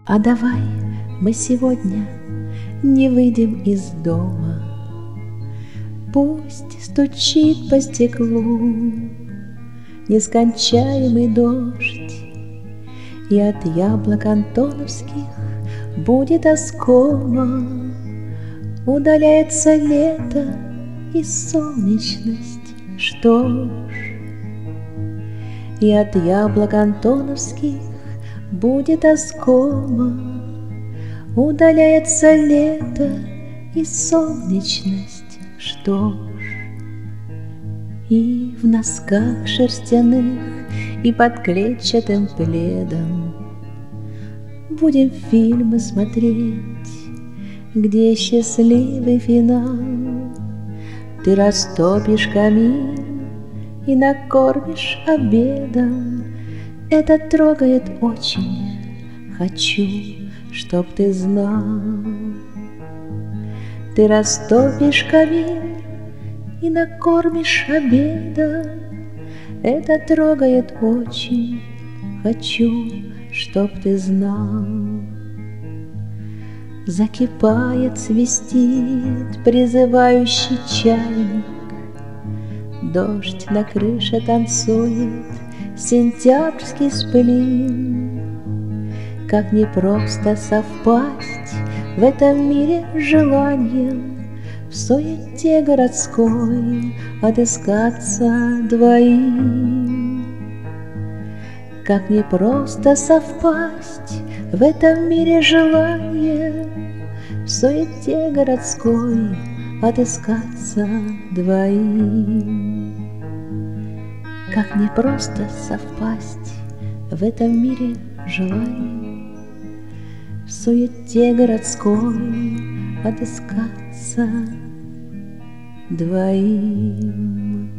А давай мы сегодня не выйдем из дома. Пусть стучит по стеклу нескончаемый дождь, и от яблок антоновских будет оскома. Удаляется лето и солнечность, что ж, и от яблок антоновских будет оскома. Удаляется лето и солнечность, что ж. И в носках шерстяных и под клетчатым пледом будем фильмы смотреть, где счастливый финал. Ты растопишь камин и накормишь обедом. Это трогает очень, хочу, чтоб ты знал. Ты растопишь камин и накормишь обедом. Это трогает очень, хочу, чтоб ты знал. Закипает, свистит призывающий чайник, дождь на крыше танцует сентябрьский сплин. Как непросто совпасть в этом мире желанием, в суете городской отыскаться двоим. Как непросто совпасть в этом мире желанием, в суете городской отыскаться двоим. Как непросто совпасть в этом мире желанием, в суете городской отыскаться двоим.